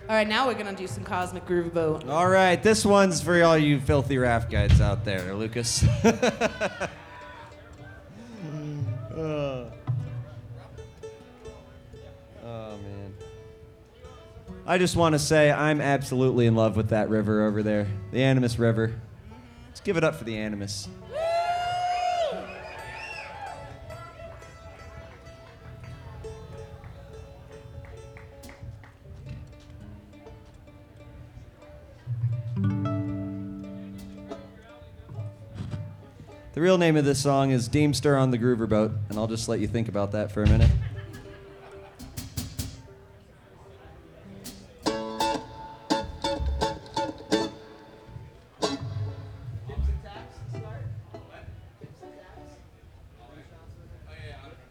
All right, now we're gonna do some Cosmic Groove Boat. All right, this one's for all you filthy raft guides out there, Lucas. Oh, man. I just want to say I'm absolutely in love with that river over there, the Animus River. Let's give it up for the Animus. The real name of this song is Deemster on the Groover Boat, and I'll just let you think about that for a minute.